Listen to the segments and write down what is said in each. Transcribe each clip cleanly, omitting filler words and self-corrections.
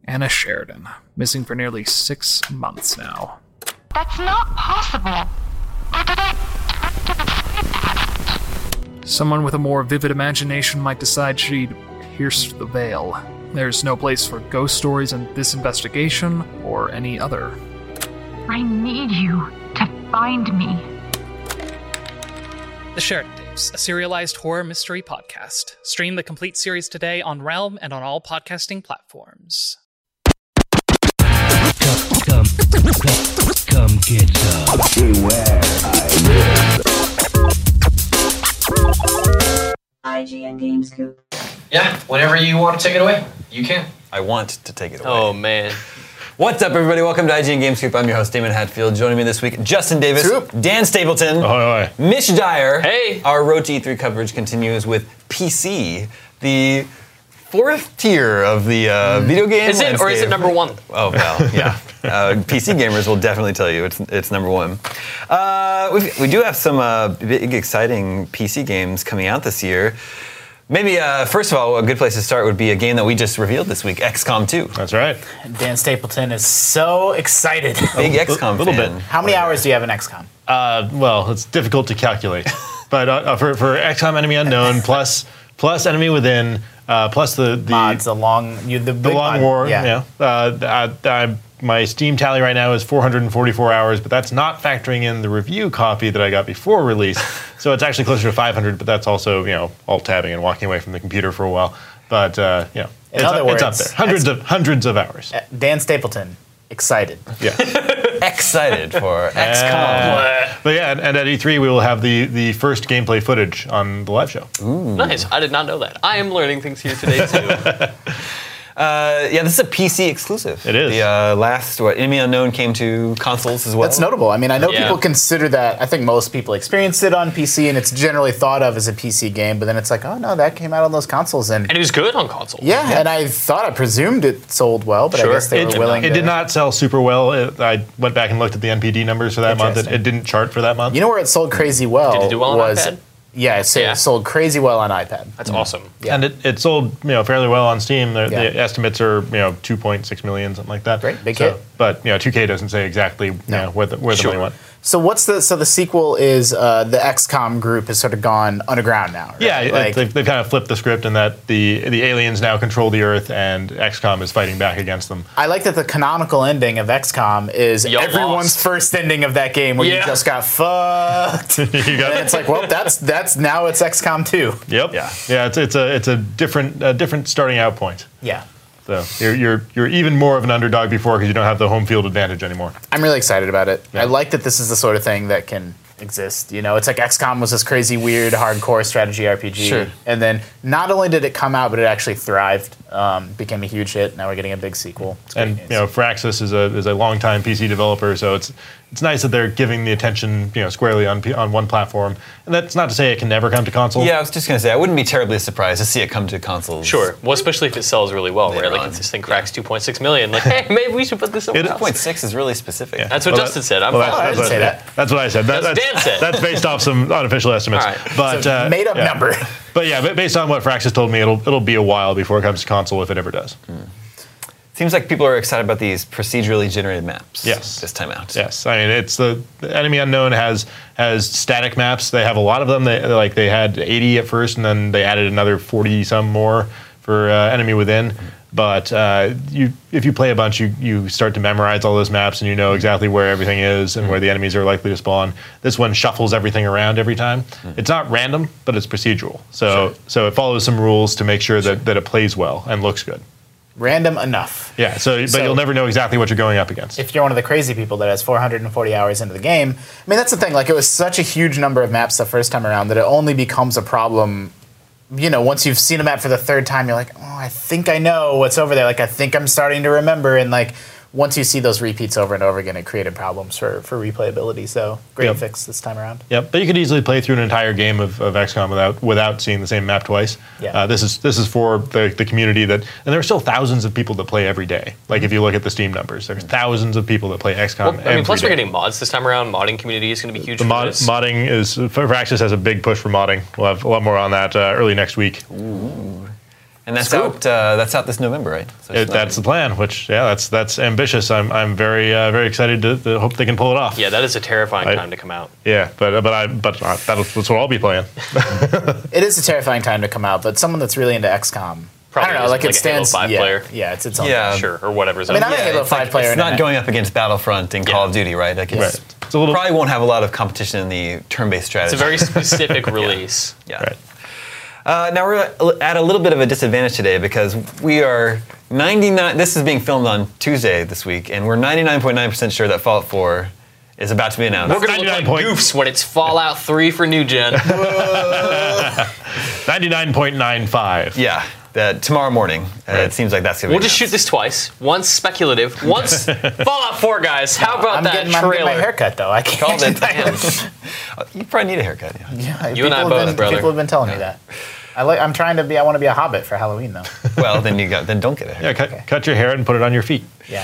Anna Sheridan, missing for nearly 6 months now. That's not possible. Or did I Someone with a more vivid imagination might decide she'd pierced the veil. There's no place for ghost stories in this investigation or any other. I need you to find me. The Sheridan Tapes, a serialized horror mystery podcast. Stream the complete series today on Realm and on all podcasting platforms. Come get some. Beware, IGN Games Coop. Yeah, whenever you want to take it away, you can. I want to take it away. Oh, man. What's up, everybody? Welcome to IGN Games Coop. I'm your host, Damon Hatfield. Joining me this week, Justin Davis, Dan Stapleton, Mitch Dyer. Hey. Our Road to E3 coverage continues with PC, the fourth tier of the video game Is it, or is it number one? Oh, well, yeah. PC gamers will definitely tell you it's number one. We do have some big, exciting PC games coming out this year. Maybe, first of all, a good place to start would be a game that we just revealed this week, XCOM 2. That's right. Dan Stapleton is so excited. Big XCOM little fan. bit. How many hours do you have in XCOM? Well, it's difficult to calculate. But for XCOM Enemy Unknown, plus Enemy Within, plus the mods, the long mod, war. Yeah. My Steam tally right now is 444 hours, but that's not factoring in the review copy that I got before release. So it's actually closer to 500, but that's also, alt-tabbing and walking away from the computer for a while. But, In other words, it's up there. Hundreds of hours. Dan Stapleton, excited. Yeah. Excited for XCOM. But yeah, and at E3 we will have the first gameplay footage on the live show. Ooh. Nice. I did not know that. I am learning things here today, too. This is a PC exclusive. It is. The last, Enemy Unknown came to consoles as well. That's notable. I mean, I know people consider that, I think most people experienced it on PC, and it's generally thought of as a PC game, but then it's like, oh no, that came out on those consoles. And it was good on console. Yeah, and I presumed it sold well, but I guess they were willing to. It did not sell super well. I went back and looked at the NPD numbers for that month. It didn't chart for that month. You know where it sold crazy well? Did it do well on iPad? Yeah, it sold crazy well on iPad. That's awesome. Yeah. And it sold fairly well on Steam. The estimates are 2.6 million, something like that. Great, big hit. But 2K doesn't say exactly where the money went. So the sequel is the XCOM group has sort of gone underground now, right? Yeah, they've kind of flipped the script in that the aliens now control the Earth and XCOM is fighting back against them. I like that the canonical ending of XCOM is everyone's first ending of that game where you just got fucked. And it's like, well, that's now it's XCOM 2. Yep. Yeah. It's a different starting out point. Yeah. So you're even more of an underdog before because you don't have the home field advantage anymore. I'm really excited about it. Yeah. I like that this is the sort of thing that can exist. It's like XCOM was this crazy, weird, hardcore strategy RPG. Sure. And then not only did it come out, but it actually thrived, became a huge hit. Now we're getting a big sequel. And Firaxis is a longtime PC developer, so it's nice that they're giving the attention squarely on one platform. And that's not to say it can never come to console. Yeah, I was just going to say, I wouldn't be terribly surprised to see it come to consoles. Sure. Well, especially if it sells really well, right? Like if this thing cracks 2.6 million, like, hey, maybe we should put this somewhere else. 2.6 is really specific. Yeah. That's what Justin said. I didn't say that. That's what I said. That's Dan said. That's based off some unofficial estimates. All right. But it's a made-up number. But yeah, based on what Firaxis told me, it'll be a while before it comes to console if it ever does. Seems like people are excited about these procedurally generated maps. Yes. This time out. Yes, I mean it's the Enemy Unknown has static maps. They have a lot of them. They had 80 at first, and then they added another 40 some more for Enemy Within. But if you play a bunch, you start to memorize all those maps, and you know exactly where everything is and where the enemies are likely to spawn. This one shuffles everything around every time. It's not random, but it's procedural. So it follows some rules to make sure that it plays well and looks good. Random enough. Yeah, but you'll never know exactly what you're going up against. If you're one of the crazy people that has 440 hours into the game, I mean, that's the thing. Like, it was such a huge number of maps the first time around that it only becomes a problem, once you've seen a map for the third time, you're like, oh, I think I know what's over there. Like, I think I'm starting to remember. And, like, once you see those repeats over and over again, it created problems for replayability. So great fix this time around. Yep, but you could easily play through an entire game of XCOM without seeing the same map twice. Yeah. This is for the community and there are still thousands of people that play every day. Like if you look at the Steam numbers, there's thousands of people that play XCOM every day. Plus we're getting mods this time around. Modding community is going to be huge. Modding Firaxis has a big push for modding. We'll have a lot more on that early next week. Ooh. And that's out this November, right? So That's the plan. Which that's ambitious. I'm very very excited to hope they can pull it off. Yeah, that is a terrifying time to come out. Yeah, but that's what I'll be playing. It is a terrifying time to come out, but someone that's really into XCOM. Probably I don't know, like it stands. A Halo 5 player. Yeah, it's its own. Yeah. Sure, or whatever. I mean, I'm a Halo 5 player. It's not going up against Battlefront and Call of Duty, right? Like Right. It's a little probably won't have a lot of competition in the turn-based strategy. It's a very specific release. Yeah. Right. Now we're at a little bit of a disadvantage today because we are 99. This is being filmed on Tuesday this week, and we're 99.9% sure that Fallout 4 is about to be announced. We're going to look like goofs when it's Fallout 3 for new gen. 99.95. Yeah, that tomorrow morning. It seems like that's going to be We'll just shoot this twice. Once speculative, once Fallout 4, guys. How about I'm that getting trailer? my haircut though. I can't. called it. You probably need a haircut. Yeah. Yeah, You and I both, brother. People have been telling me that. I want to be a hobbit for Halloween though. Well, then don't get a haircut. Yeah, cut your hair and put it on your feet. Yeah.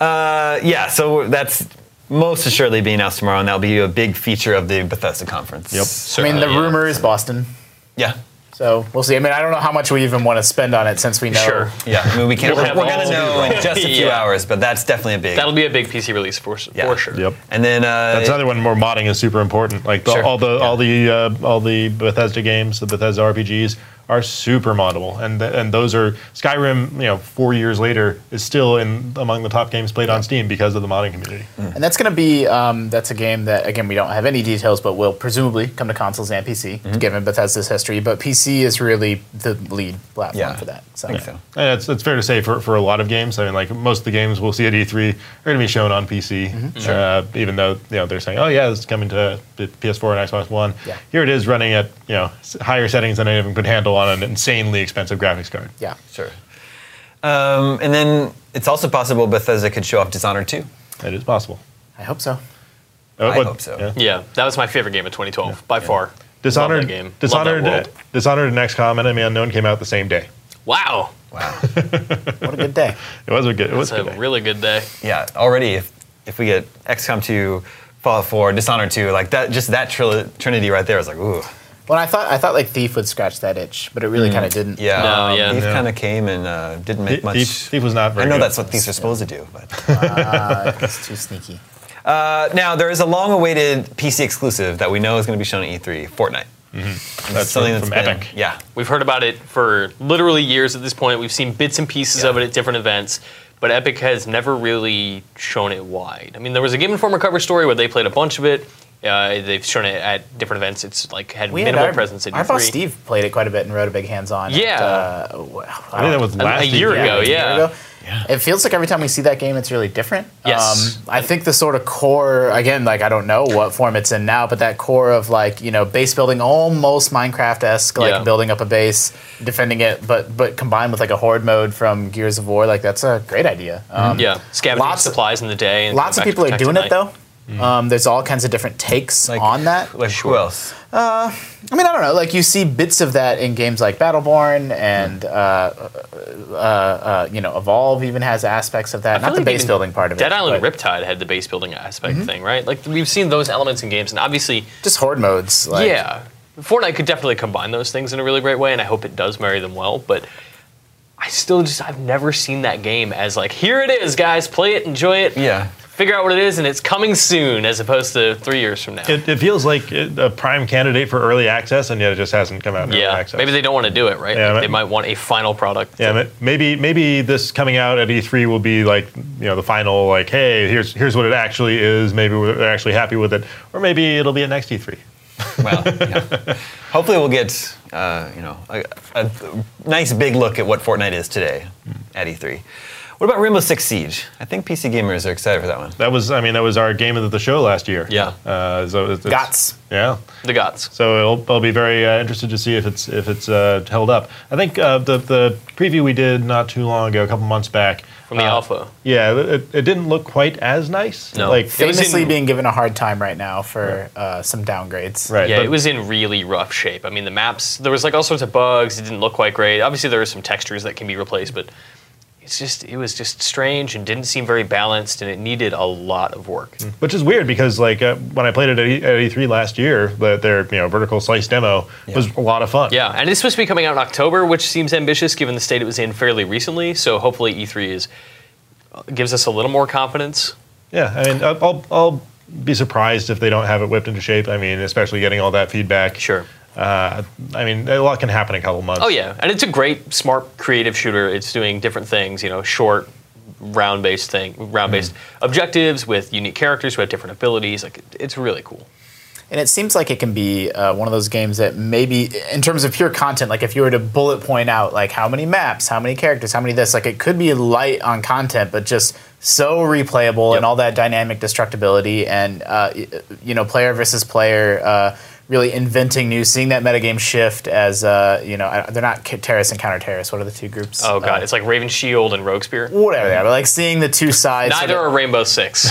So that's most assuredly being announced tomorrow, and that'll be a big feature of the Bethesda conference. Yep. I mean, the rumor is Boston. Yeah. So we'll see. I mean, I don't know how much we even want to spend on it since we know. Sure. Yeah. I mean, we can't. We'll We're have going all to know in just a few Yeah. hours, but that's definitely a big. That'll be a big PC release for sure. Yeah. Yep. And then That's another one where modding is super important. Like Sure. all the Bethesda games, the Bethesda RPGs are super moddable, and those are Skyrim. 4 years later is still among the top games played on Steam because of the modding community. And that's going to be that's a game that again we don't have any details, but will presumably come to consoles and PC, given Bethesda's history. But PC is really the lead platform for that. So. I think so. And it's fair to say for a lot of games. I mean, like most of the games we'll see at E3 are going to be shown on PC, even though they're saying, oh yeah, this is coming to PS4 and Xbox One. Yeah. Here it is running at higher settings than anyone could handle on an insanely expensive graphics card. Yeah. Sure. And then it's also possible Bethesda could show off Dishonored 2. It is possible. I hope so. I hope so. Yeah. Yeah, that was my favorite game of 2012 by far. Dishonored, Love that game. Dishonored, Love that world. Dishonored and XCOM Enemy Unknown came out the same day. Wow, Wow. What a good day. It was a good. It was it's a good a day. really good day. Yeah. Already, if we get XCOM 2, Fallout 4, Dishonored 2, like that, just that trinity right there is like, ooh. Well, I thought like Thief would scratch that itch, but it really kind of didn't. Yeah. No, yeah. Thief No. kind of came and didn't make much. Thief was not very I know good. that's what thieves are supposed to do, but. It's too sneaky. Now, there is a long-awaited PC exclusive that we know is going to be shown at E3, Fortnite. That's Something from that's been, Epic. Yeah. We've heard about it for literally years at this point. We've seen bits and pieces of it at different events, but Epic has never really shown it wide. I mean, there was a Game Informer cover story where they played a bunch of it. They've shown it at different events. It's like had minimal presence at E3. Our boss Steve played it quite a bit and wrote a big hands-on. Yeah. I I think that was last a year ago. a year Yeah. ago. It feels like every time we see that game, it's really different. Yes. I think the sort of core, again, like I don't know what form it's in now, but that core of like, base building, almost Minecraft-esque, like building up a base, defending it, but combined with like a horde mode from Gears of War, like that's a great idea. Scavenging supplies in the day. And Lots of coming back people to are protect doing at it night. though. There's all kinds of different takes on that. Like who else? I mean, I don't know. Like you see bits of that in games like Battleborn and Evolve even has aspects of that. I feel Not the like base even building part of it. Dead Island but Riptide had the base building aspect thing, right? Like we've seen those elements in games, and obviously, just horde modes. Like, yeah, Fortnite could definitely combine those things in a really great way, and I hope it does marry them well. But I've never seen that game as like, here it is, guys, play it, enjoy it. Yeah. Figure out what it is, and it's coming soon, as opposed to 3 years from now. It feels like a prime candidate for early access, and yet it just hasn't come out in early access. Maybe they don't want to do it, right? Yeah, Like, they might want a final product. Yeah, maybe this coming out at E3 will be like the final like, hey, here's what it actually is. Maybe we're actually happy with it, or maybe it'll be at next E3. Well, yeah. Hopefully we'll get a nice big look at what Fortnite is today at E3. What about Rainbow Six Siege? I think PC gamers are excited for that one. That was our game of the show last year. Yeah. So it's GOTS. Yeah. The gods. So I'll be very interested to see if it's held up. I think the preview we did not too long ago, a couple months back. From the alpha. Yeah, it didn't look quite as nice. No. Like, It was Famously in- being given a hard time right now for some downgrades. right. Yeah, but- it was in really rough shape. I mean, the maps, there was like all sorts of bugs. It didn't look quite great. Obviously, there were some textures that can be replaced, but it was just strange and didn't seem very balanced, and it needed a lot of work. Which is weird because like when I played it at E3 last year, their vertical slice demo was a lot of fun. Yeah, and it's supposed to be coming out in October, which seems ambitious given the state it was in fairly recently. So hopefully E3 gives us a little more confidence. Yeah, I mean, I'll be surprised if they don't have it whipped into shape. I mean, especially getting all that feedback. Sure. I mean, a lot can happen in a couple months. Oh yeah, and it's a great, smart, creative shooter. It's doing different things, short, round-based objectives with unique characters who have different abilities. Like, it's really cool. And it seems like it can be one of those games that maybe, in terms of pure content, like if you were to bullet point out like how many maps, how many characters, how many this, like it could be light on content, but just so replayable and all that dynamic destructibility and player versus player. Really inventing new, seeing that metagame shift as, they're not terrorists and counter-terrorists. What are the two groups? Oh, God. It's like Raven Shield and Rogue Spear. Whatever they are. But like seeing the two sides. Neither are Rainbow Six.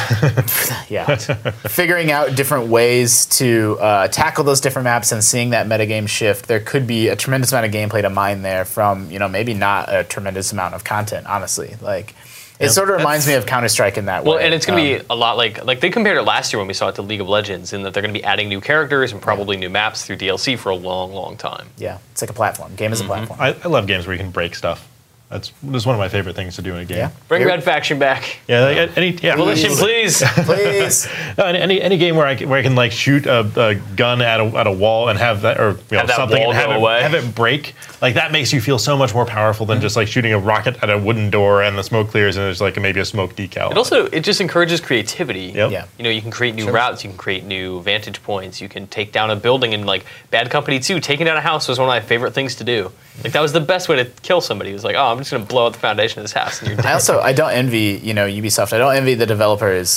Yeah. Figuring out different ways to tackle those different maps and seeing that metagame shift, there could be a tremendous amount of gameplay to mine there from, maybe not a tremendous amount of content, honestly. Like, it sort of reminds me of Counter-Strike in that way. Well, and it's going to be a lot like they compared it last year when we saw it to League of Legends, in that they're going to be adding new characters and probably new maps through DLC for a long, long time. Yeah, it's like a platform. Game is a platform. I love games where you can break stuff. That's one of my favorite things to do in a game. Yeah. Bring Red Faction back. Yeah, Volition, please. Please. No, any game where I can like shoot a gun at a wall and have that, or have that something, wall and go away. Have it break. Like that makes you feel so much more powerful than just like shooting a rocket at a wooden door and the smoke clears and there's like maybe a smoke decal. It just encourages creativity. Yep. Yeah. You can create new routes, you can create new vantage points, you can take down a building, and like Bad Company 2, taking down a house was one of my favorite things to do. Like that was the best way to kill somebody. It was like, oh, I'm just gonna blow out the foundation of this house and you're dead. I don't envy, Ubisoft. I don't envy the developers'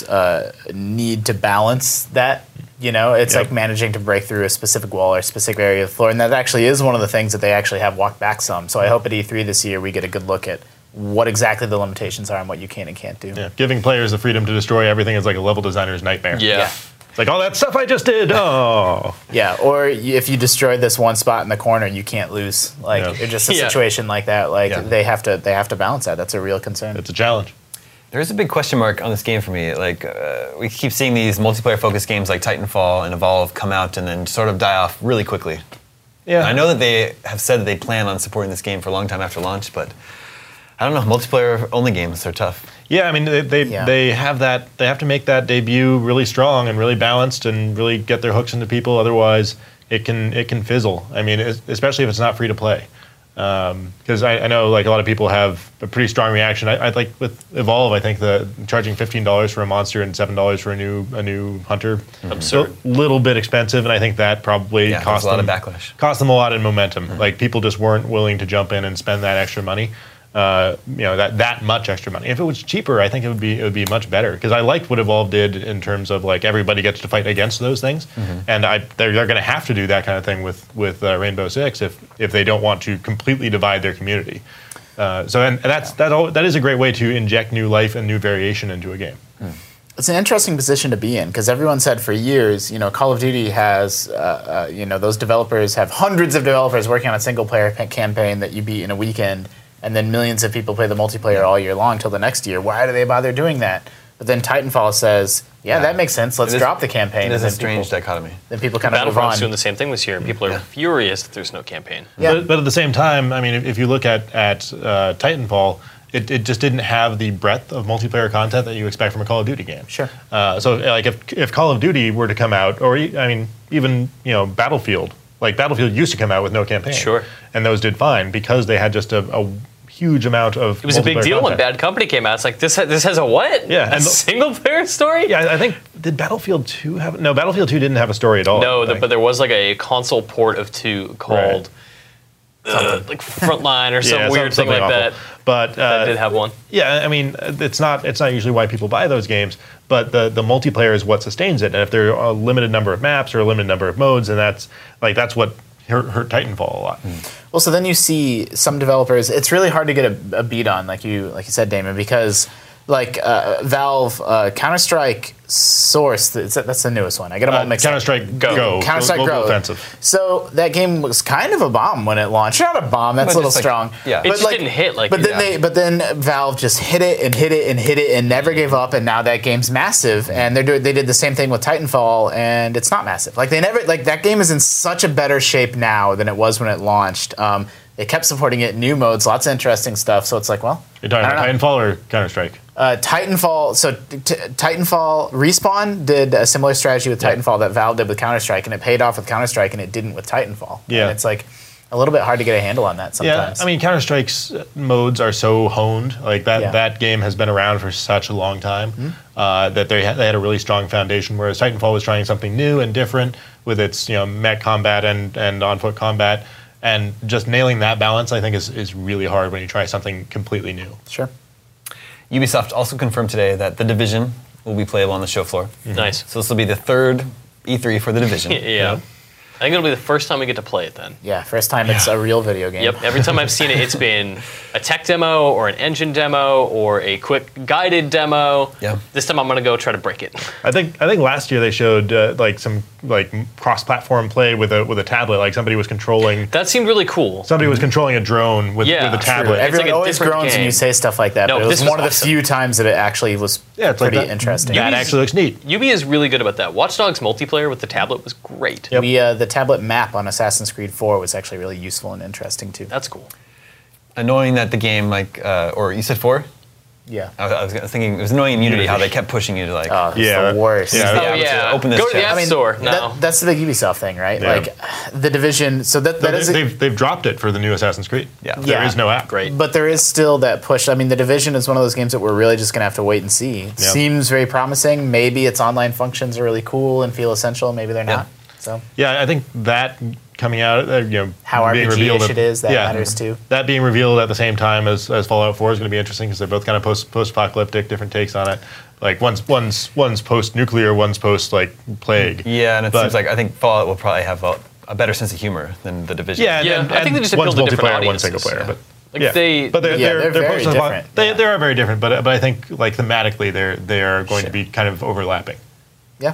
need to balance that. It's like managing to break through a specific wall or a specific area of the floor, and that actually is one of the things that they actually have walked back some. So I hope at E3 this year we get a good look at what exactly the limitations are and what you can and can't do. Yeah, giving players the freedom to destroy everything is like a level designer's nightmare. Yeah. It's like all that stuff I just did. Oh. Yeah, or if you destroy this one spot in the corner, you can't lose. Like it's just a situation like that. Like they have to balance that. That's a real concern. It's a challenge. There's a big question mark on this game for me. Like, we keep seeing these multiplayer-focused games like Titanfall and Evolve come out and then sort of die off really quickly. Yeah. And I know that they have said that they plan on supporting this game for a long time after launch, but I don't know. Multiplayer-only games are tough. Yeah, I mean, they have that. They have to make that debut really strong and really balanced and really get their hooks into people. Otherwise, it can fizzle. I mean, especially if it's not free to play. Because I know like a lot of people have a pretty strong reaction. I like with Evolve. I think the charging $15 for a monster and $7 for a new hunter, absurd, a little bit expensive, and I think that probably cost a lot them of backlash. Cost them a lot in momentum. Like people just weren't willing to jump in and spend that extra money. That much extra money. If it was cheaper, I think it would be much better. Because I liked what Evolve did in terms of like everybody gets to fight against those things, and they're going to have to do that kind of thing with Rainbow Six if they don't want to completely divide their community. That is a great way to inject new life and new variation into a game. It's an interesting position to be in because everyone said for years, Call of Duty has, those developers have hundreds of developers working on a single player campaign that you beat in a weekend. And then millions of people play the multiplayer all year long till the next year. Why do they bother doing that? But then Titanfall says, that makes sense. Let's drop the campaign. It is a strange dichotomy. Then people kind of move on. Battlefront's doing the same thing this year. People are furious that there's no campaign. Yeah. But at the same time, I mean, if you look at Titanfall, it just didn't have the breadth of multiplayer content that you expect from a Call of Duty game. Sure. So like if Call of Duty were to come out, or I mean, even Battlefield. Like Battlefield used to come out with no campaign. Sure. And those did fine because they had just a huge amount of. It was a big deal when Bad Company came out. It's like this has a what? Yeah, a single player story. Yeah, I think did Battlefield 2 have? No, Battlefield 2 didn't have a story at all. No, but there was like a console port of 2 called like Frontline or some weird thing like that. But that did have one. Yeah, I mean, it's not usually why people buy those games, but the multiplayer is what sustains it. And if there are a limited number of maps or a limited number of modes, and that's what hurt Titanfall a lot. Well, so then you see some developers. It's really hard to get a beat on, like you said, Damon, because like Valve Counter-Strike Source. That's the newest one. I get them all mixed up. Counter-Strike Go. Counter-Strike Global Go. Offensive. So that game was kind of a bomb when it launched. Not a bomb. That's a little just, like, strong. yeah. It just didn't hit like. But then Valve just hit it and hit it and hit it and never gave up. And now that game's massive. And they did the same thing with Titanfall, and it's not massive. Like that game is in such a better shape now than it was when it launched. They kept supporting it in new modes, lots of interesting stuff. So it's like, well, You're talking about Titanfall or Counter-Strike? Titanfall. So Titanfall Respawn did a similar strategy with Titanfall that Valve did with Counter-Strike, and it paid off with Counter-Strike, and it didn't with Titanfall. Yeah. And it's like a little bit hard to get a handle on that sometimes. Yeah, I mean, Counter-Strike's modes are so honed. Like that game has been around for such a long time that they had a really strong foundation. Whereas Titanfall was trying something new and different with its mech combat and on-foot combat, and just nailing that balance, I think, is really hard when you try something completely new. Sure. Ubisoft also confirmed today that The Division will be playable on the show floor. Nice. So this will be the third E3 for The Division. Yeah. I think it'll be the first time we get to play it then. Yeah, first time it's a real video game. Yep. Every time I've seen it, it's been a tech demo or an engine demo or a quick guided demo. Yeah. This time I'm gonna go try to break it. I think last year they showed some cross-platform play with a tablet. Like somebody was controlling That seemed really cool. a drone with a tablet. It's Everyone like a always different groans when game. you say stuff like that, No, but it was this was one of the awesome. few times that it actually was It's like pretty that- interesting. That actually looks neat. Ubi is really good about that. Watch Dogs multiplayer with the tablet was great. Yep. The tablet map on Assassin's Creed 4 was actually really useful and interesting too. That's cool. Annoying that the game, or you said 4? Yeah. I was thinking it was annoying in Unity how they kept pushing you to Oh, it's Yeah. the worst. Yeah. Oh but yeah. to open this go to the chat. App Store now. That's the big Ubisoft thing, right? Yeah. Like the Division. So that is. They've dropped it for the new Assassin's Creed. Yeah. There is no app. Great. But there is still that push. I mean, the Division is one of those games that we're really just going to have to wait and see. It seems very promising. Maybe its online functions are really cool and feel essential. Maybe they're not. So Yeah, I think that coming out, how being RPG-ish revealed it is, that matters too. That being revealed at the same time as Fallout 4 is going to be interesting because they're both kind of post-apocalyptic, different takes on it. Like one's post-nuclear, one's post-plague. Yeah, and it seems like I think Fallout will probably have a better sense of humor than The Division. Yeah, Yeah, and, I think they just one's appeal to different multiplayer, one's single audiences. player. But Like they're very different. They are very different, but I think like thematically they are going to be kind of overlapping. yeah.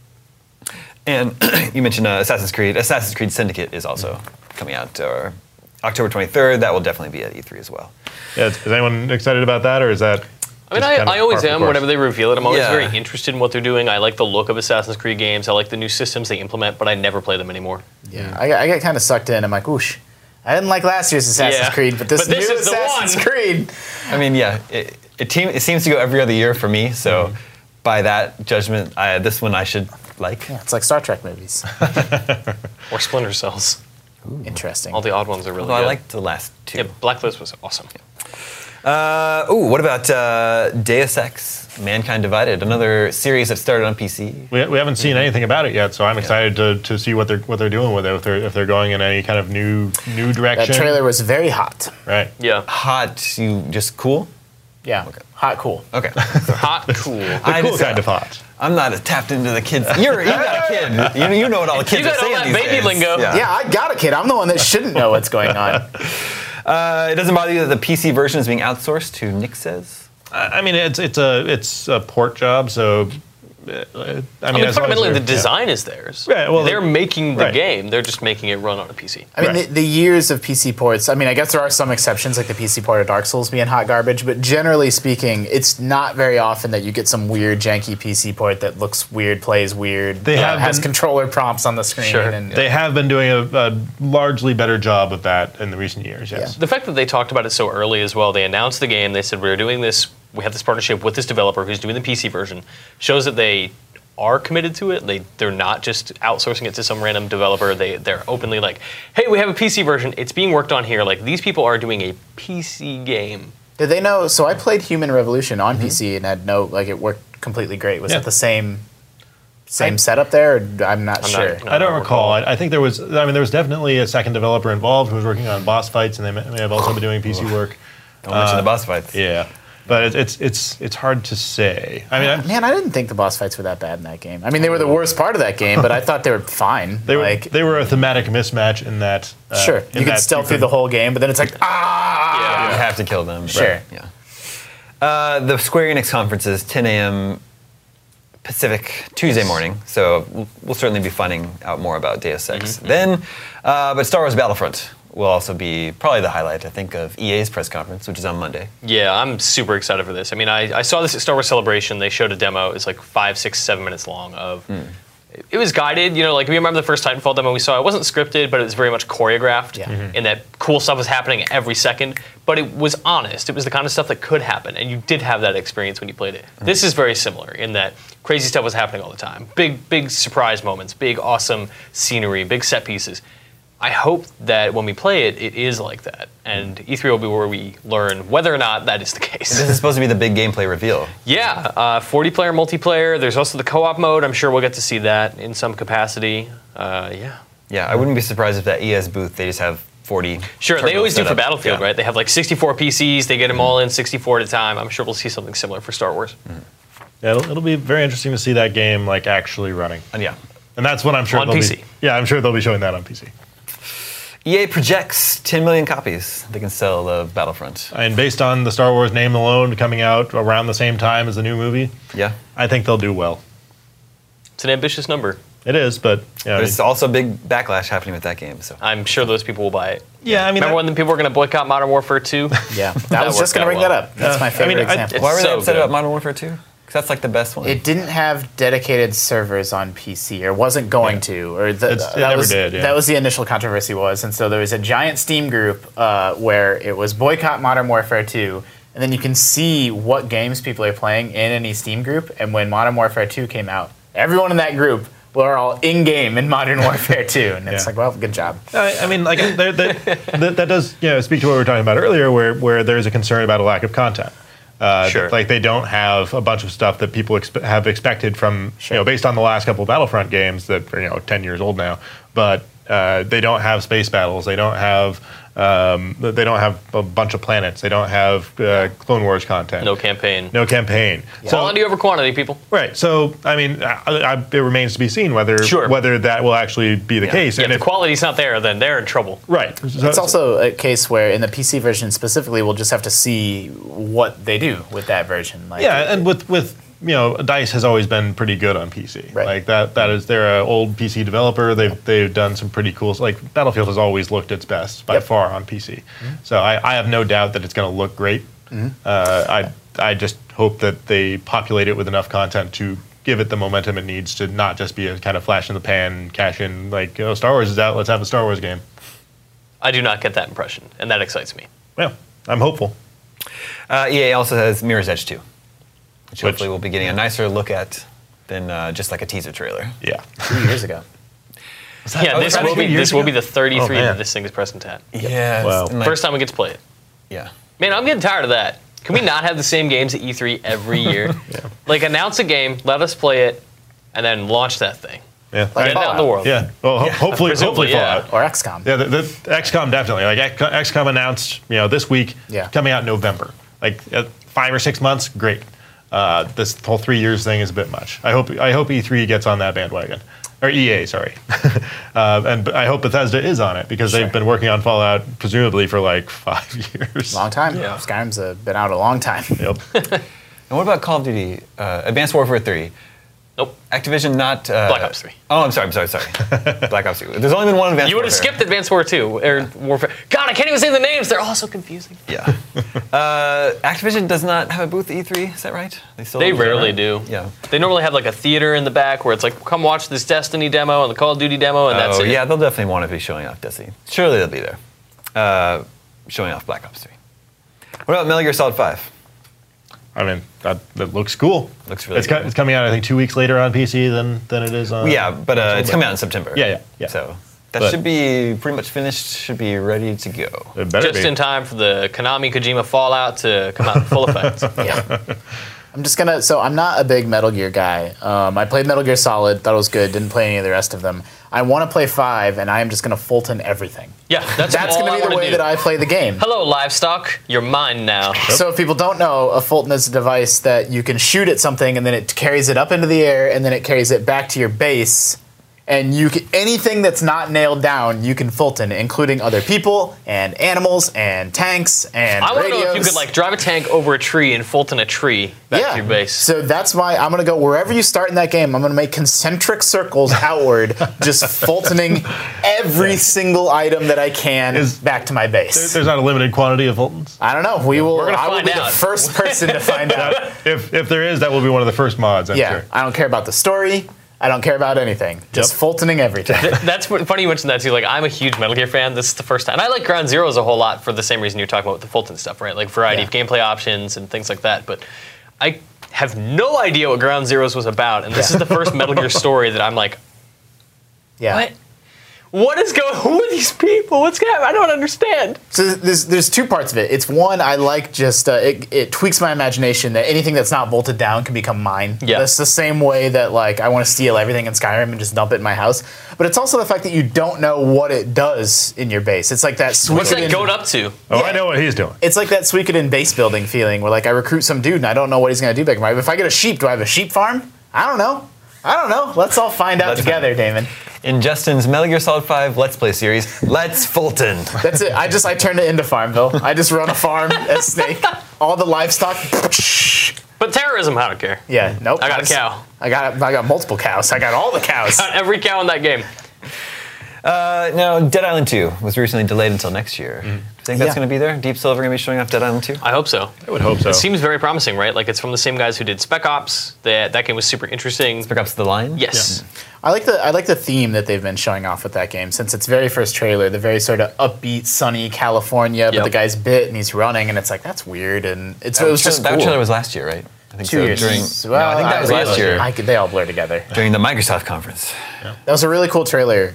And you mentioned Assassin's Creed. Assassin's Creed Syndicate is also coming out October 23rd. That will definitely be at E3 as well. Yeah, is anyone excited about that, or is that? I mean, just kind of I always par for the am. course? Whenever they reveal it, I'm always Yeah. very interested in what they're doing. I like the look of Assassin's Creed games. I like the new systems they implement, but I never play them anymore. Yeah. I get kind of sucked in. I'm like, whoosh. I didn't like last year's Assassin's Yeah. Creed, but this But this new is the Assassin's one. Creed. I mean, yeah, it seems to go every other year for me. So by that judgment, this one I should like. Yeah, it's like Star Trek movies. Or Splinter Cells. Interesting. All the odd ones are really Although I good. liked the last two. Yeah, Blacklist was awesome. What about Deus Ex: Mankind Divided? Another series that started on PC. We haven't seen anything about it yet, so I'm excited to see what they're doing with it. If they're going in any kind of new That direction. trailer was very hot. Right. Yeah. Hot, you just cool? Yeah. Hot, cool. Okay. Hot, cool. I Cool just- kind of hot. I'm not as tapped into the kids. You got a kid. You know what all the kids You are got all saying that these baby days. lingo. Yeah, I got a kid. I'm the one that shouldn't know what's going on. It doesn't bother you that the PC version is being outsourced to Nixes? I mean, it's a port job, so. I mean, as long as fundamentally, the they're- design is theirs. Right, well, they're making the right. game. They're just making it run on a PC. I mean, Right. the years of PC ports, I mean, I guess there are some exceptions, like the PC port of Dark Souls being hot garbage, but generally speaking, it's not very often that you get some weird, janky PC port that looks weird, plays weird, They have has been- controller prompts on the screen. Sure. And, They have been doing a largely better job of that in the recent years. Yes. The fact that they talked about it so early as well, they announced the game, they said, we're doing this, we have this partnership with this developer who's doing the PC version, shows that they are committed to it. They're not just outsourcing it to some random developer. They're openly like, hey, we have a PC version. It's being worked on here. Like, these people are doing a PC game. Did they know? So I played Human Revolution on PC and had it worked completely great. Was Yeah. it the same setup there? Or I'm not sure. not- I don't recall. I think there was. I mean, there was definitely a second developer involved who was working on boss fights, and they may have also been doing PC work. Don't mention the boss fights. Yeah, but it's hard to say. I mean, Man, I didn't think the boss fights were that bad in that game. I mean, they were the worst part of that game, but I thought they were fine. they were a thematic mismatch in that. Sure, in you could that stealth through the whole game, but then it's like, You have to kill them. Sure. Yeah. The Square Enix conference is 10 a.m. Pacific Tuesday morning, so we'll certainly be finding out more about Deus Ex then. But Star Wars Battlefront will also be probably the highlight, I think, of EA's press conference, which is on Monday. Yeah, I'm super excited for this. I mean, I saw this at Star Wars Celebration. They showed a demo. It's like 5, 6, 7 minutes long of... It was guided, you know, like we remember the first Titanfall demo we saw. It wasn't scripted, but it was very much choreographed, and that cool stuff was happening every second. But it was honest. It was the kind of stuff that could happen, and you did have that experience when you played it. This is very similar in that crazy stuff was happening all the time. Big surprise moments, big awesome scenery, big set pieces. I hope that when we play it, it is like that, and E3 will be where we learn whether or not that is the case. This is supposed to be the big gameplay reveal. Yeah, 40-player multiplayer. There's also the co-op mode. I'm sure we'll get to see that in some capacity. Yeah, I wouldn't be surprised if that ES booth, they just have 40. Sure, they always do for setup. Battlefield, right? They have like 64 PCs. They get them all in 64 at a time. I'm sure we'll see something similar for Star Wars. Yeah, it'll be very interesting to see that game like actually running. And And that's what I'm sure On they'll PC. be. Yeah, I'm sure they'll be showing that on PC. EA projects 10 million copies they can sell of Battlefront. And based on the Star Wars name alone coming out around the same time as the new movie, Yeah. I think they'll do well. It's an ambitious number. It is, but There's also a big backlash happening with that game. So I'm sure those people will buy it. yeah, I mean, Remember when the people were going to boycott Modern Warfare 2? Yeah, I was just going to bring that up. That's my favorite example. It's why were they so upset good. about Modern Warfare 2? Because that's like the best one. It didn't have dedicated servers on PC, or wasn't going to, or it never did. Yeah. That was the initial controversy was, and so there was a giant Steam group where it was boycott Modern Warfare 2, and then you can see what games people are playing in any Steam group. And when Modern Warfare 2 came out, everyone in that group were all in game in Modern Warfare 2, and it's like, well, good job. I mean, like that does speak to what we were talking about earlier, where there's a concern about a lack of content. Sure. Like they don't have a bunch of stuff that people have expected from based on the last couple of Battlefront games that are 10 years old now, but they don't have space battles. They don't have a bunch of planets. They don't have Clone Wars content. No campaign. No campaign. So, quality over quantity, people. Right. So I mean, it remains to be seen whether that will actually be the case. Yeah, And if the quality's not there, then they're in trouble. right. It's also a case where in the PC version specifically, we'll just have to see what they do with that version. Like, and with DICE has always been pretty good on PC. Right. Like that is they're an old PC developer. They've done some pretty cool. Like Battlefield has always looked its best by far on PC. So I have no doubt that it's going to look great. I just hope that they populate it with enough content to give it the momentum it needs to not just be a kind of flash in the pan, cash in. Like Star Wars is out. Let's have a Star Wars game. I do not get that impression, and that excites me. Well, I'm hopeful. EA also has Mirror's Edge 2, which hopefully we'll be getting a nicer look at than just like a teaser trailer. Yeah. 2 years ago. Yeah, this will be the 33 Oh, man. that this thing is present at. Yeah. Wow. and, like, First time we get to play it. Yeah. Man, I'm getting tired of that. Can we not have the same games at E3 every year? Like, announce a game, let us play it, and then launch that thing. Yeah. Like Get it out in the world. Yeah. Well, hopefully Presumably, yeah. Fallout. Or XCOM. Yeah, the XCOM definitely. Like XCOM announced, this week, coming out in November. Like 5 or 6 months, great. This whole 3 years thing is a bit much. I hope E3 gets on that bandwagon, or EA, sorry, and I hope Bethesda is on it because they've been working on Fallout presumably for like 5 years. Long time. Yeah. Skyrim's been out a long time. Yep. And what about Call of Duty Advanced Warfare 3? Nope. Activision not... Black Ops 3. Oh, I'm sorry. Black Ops 3. There's only been one Advanced You would have Warfare. skipped Advanced Warfare 2, or Warfare. God, I can't even say the names. They're all so confusing. Yeah. Activision does not have a booth at E3, is that right? They rarely do. Yeah. They normally have like a theater in the back where it's like, come watch this Destiny demo and the Call of Duty demo, and that's it. Yeah, they'll definitely want to be showing off Destiny. Surely they'll be there. Showing off Black Ops 3. What about Metal Gear Solid 5? I mean, that looks cool. Looks really it's good. It's coming out, I think, 2 weeks later on PC than it is on. Yeah, but it's coming out in September. Yeah. So that But- should be pretty much finished, should be ready to go. It better Just be. in time for the Konami Kojima Fallout to come out in full effect. Yeah. I'm not a big Metal Gear guy. I played Metal Gear Solid, thought it was good, didn't play any of the rest of them. I want to play 5, and I am just going to Fulton everything. Yeah, that's all going I to be the wanna way do. that I play the game. Hello, livestock. You're mine now. So if people don't know, a Fulton is a device that you can shoot at something, and then it carries it up into the air, and then it carries it back to your base, And anything that's not nailed down, you can Fulton, including other people and animals and tanks and I want to radios. know if you could drive a tank over a tree and Fulton a tree back to your base. So that's why I'm going to go wherever you start in that game. I'm going to make concentric circles outward, just Fultoning every single item that I can back to my base. There's not a limited quantity of Fultons? I don't know. I will find be out. the first person to find out. If there is, that will be one of the first mods, I'm sure. I don't care about the story. I don't care about anything. Just Fultoning everything. That's funny you mentioned that too. I'm a huge Metal Gear fan. This is the first time. And I like Ground Zeroes a whole lot for the same reason you're talking about with the Fulton stuff, right? Like variety of gameplay options and things like that. But I have no idea what Ground Zeroes was about. And this is the first Metal Gear story that I'm like, what? What is going? Who are these people? What's going on? I don't understand. So there's two parts of it. It's one, I like just it tweaks my imagination that anything that's not bolted down can become mine. Yeah. That's the same way that I want to steal everything in Skyrim and just dump it in my house. But it's also the fact that you don't know what it does in your base. It's like that. What's that goat up to? Oh, I know what he's doing. It's like that Suikoden base building feeling where I recruit some dude and I don't know what he's going to do back in my. If I get a sheep, do I have a sheep farm? I don't know. Let's all find out together, Damon. In Justin's Metal Gear Solid 5 Let's Play series, Let's Fulton. That's it. I turned it into Farmville. I just run a farm as Snake. All the livestock. But terrorism, I don't care. Yeah, nope. I got a cow. I got multiple cows. I got all the cows. Got every cow in that game. Now, Dead Island 2 was recently delayed until next year. Do you think that's going to be there? Deep Silver going to be showing off Dead Island 2? I hope so. I would hope so. It seems very promising, right? It's from the same guys who did Spec Ops. That game was super interesting. Spec Ops The Line? Yes. Yeah. I like the theme that they've been showing off with that game since its very first trailer. The very sort of upbeat, sunny California, but the guy's bit and he's running, and it's that's weird, and it was just cool. That trailer was last year, right? I think 2 years. I think that was last year. They all blur together. During the Microsoft conference. That was a really cool trailer,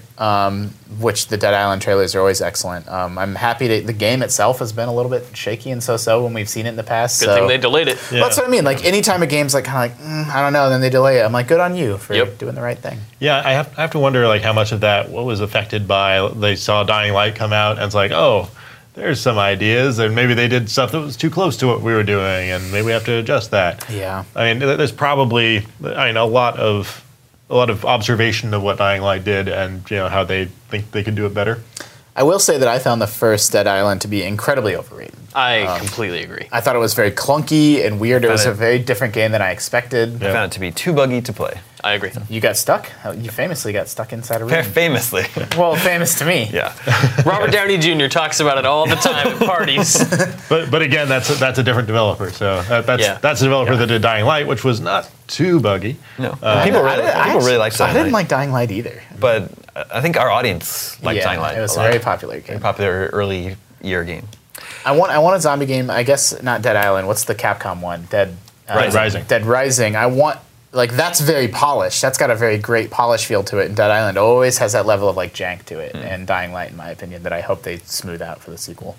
which the Dead Island trailers are always excellent. I'm happy the game itself has been a little bit shaky and so-so when we've seen it in the past. Good thing they delayed it. Yeah. That's what I mean. Anytime a game's I don't know, then they delay it. I'm good on you for doing the right thing. Yeah, I have to wonder how much of that, what was affected by, they saw Dying Light come out and it's there's some ideas, and maybe they did stuff that was too close to what we were doing, and maybe we have to adjust that. Yeah. I mean, there's probably a lot of observation of what Dying Light did, and how they think they could do it better. I will say that I found the first Dead Island to be incredibly overrated. I completely agree. I thought it was very clunky and weird. It was a very different game than I expected. I found it to be too buggy to play. I agree. You got stuck? You famously got stuck inside a room. Famously. Well, famous to me. Yeah. Robert Downey Jr. talks about it all the time at parties. But again, that's a different developer. So that's a developer that did Dying Light, which was not too buggy. No. People really liked Dying Light. I didn't like Dying Light either. But I think our audience liked Dying Light. It was a very popular game. Very popular early year game. I want a zombie game. I guess not Dead Island. What's the Capcom one? Rising. Dead Rising. I want that's very polished. That's got a very great polish feel to it. And Dead Island always has that level of jank to it. And Dying Light, in my opinion, that I hope they smooth out for the sequel.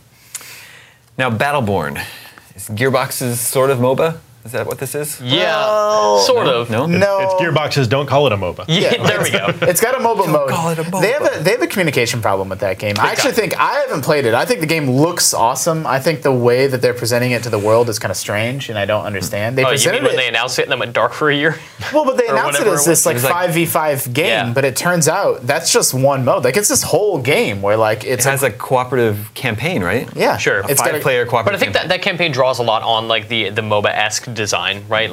Now, Battleborn is Gearbox's sort of MOBA. Is that what this is? Yeah, sort of. No. It's Gearbox's Don't Call It a MOBA. Yeah, there we go. It's got a MOBA mode. Call it a MOBA. They have a communication problem with that game. I actually think I haven't played it. I think the game looks awesome. I think the way that they're presenting it to the world is kind of strange, and I don't understand. You mean when they announced it and then went dark for a year? Well, but they announced it as this 5v5 game, Yeah. but it turns out that's just one mode. It's this whole game where it has a cooperative campaign, right? Yeah, sure. A five-player cooperative. But I think that campaign draws a lot on the MOBA-esque design, right?